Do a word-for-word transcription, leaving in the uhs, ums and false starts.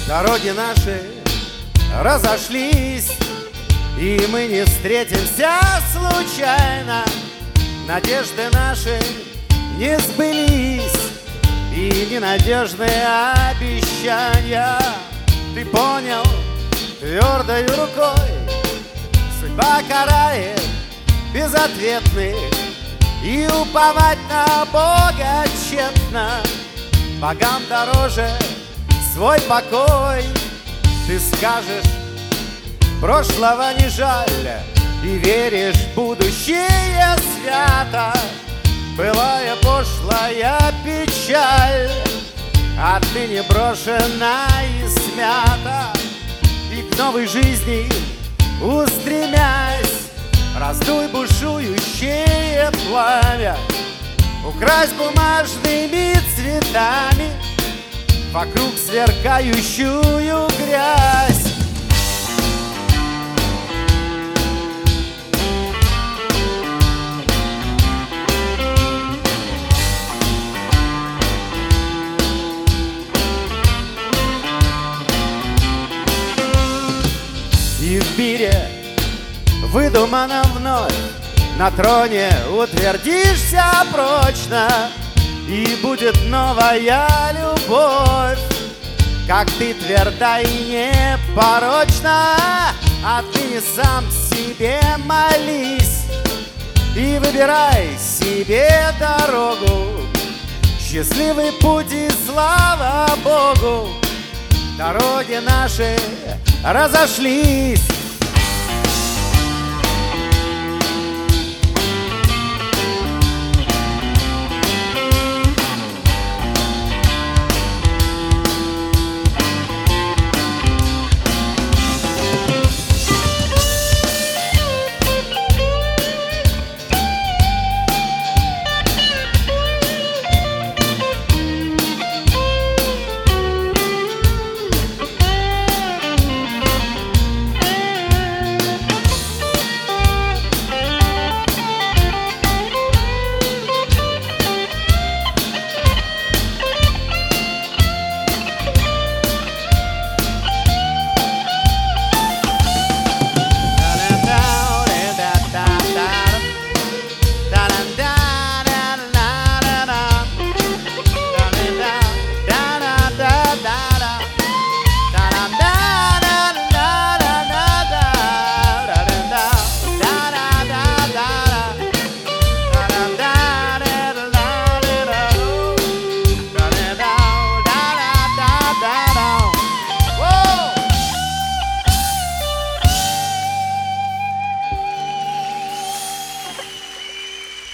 Дороги наши разошлись, и мы не встретимся случайно. Надежды наши не сбылись, и ненадежные обещания. Ты понял твердой рукой, судьба карает безответных, и уповать на Бога тщетно. Богам дороже свой покой. Ты скажешь, прошлого не жаль, и веришь в будущее свято. Былая пошлая печаль отныне брошена и смята. И к новой жизни устремясь, раздуй бушующее пламя. Укрась бумажными цветами вокруг сверкающую грязь. И в мире выдуманном вновь на троне утвердишься прочно, и будет новая любовь, как ты тверда и непорочна. Отныне сам себе молись и выбирай себе дорогу. Счастливый путь и слава Богу. Дороги наши разошлись,